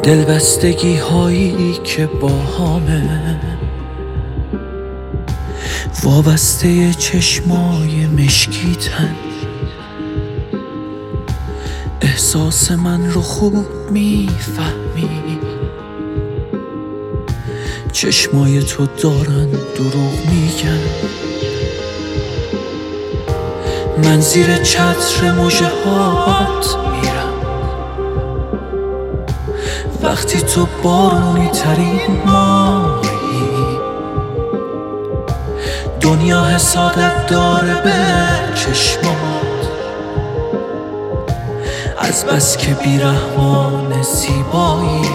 دلبستگی هایی که با همه وابسته چشمای مشکیتن، احساس من رو خوب میفهمی، چشمای تو دارن دروغ میگن. من زیر چتر مژه هات میرم وقتی تو بارونی ترین ماهی، دنیا حسادت داره به چشمات، از بس که بیرحمان زیبایی.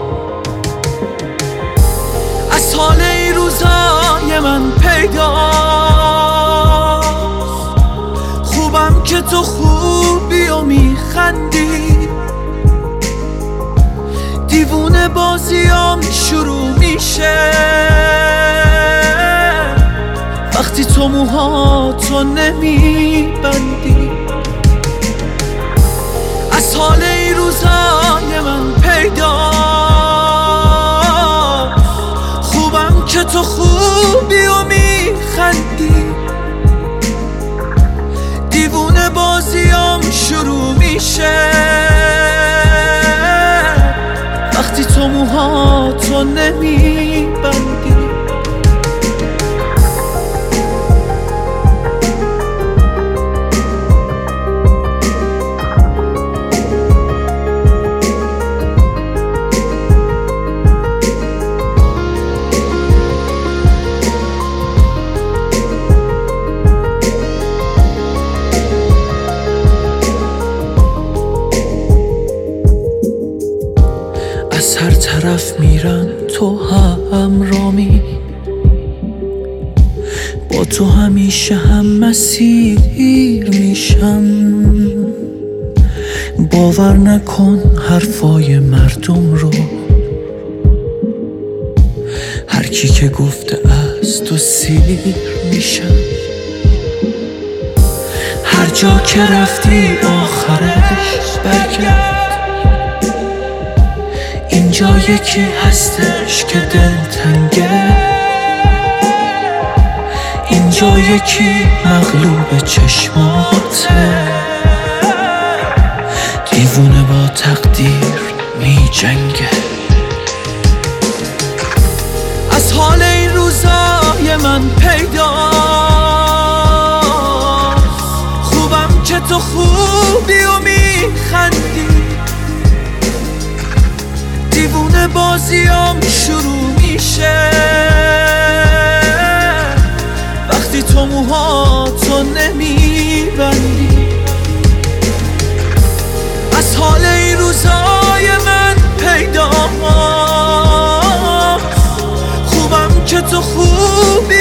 از حال این روزای من پیداست، خوبم که تو خوبی و میخندی، دیوونه بازیام شروع میشه وقتی تو موهاتو نمیبندی. از حال این روزای من پیداست، خوبم که تو خوبی و میخندی، دیوونه بازیام شروع میشه وقتی تو موهاتو نمیبندی. از هر طرف میرم تو همرامی، با تو همیشه هم مسیر میشم. باور نکن حرفای مردم رو، هر کی که گفته از تو سیر میشم. هر جا که رفتی آخرش برگرد، اینجا یکی هستش که دلتنگه، اینجا یکی مغلوب چشماته، دیوونه با تقدیر می جنگه. از حال این روزای من پیداست، خوبم که تو خوبی و میخندی، دیوونه بازیام شروع میشه وقتی تو موهاتو نمیبندی. از حال این روزای من پیداست، خوبم که تو خوبی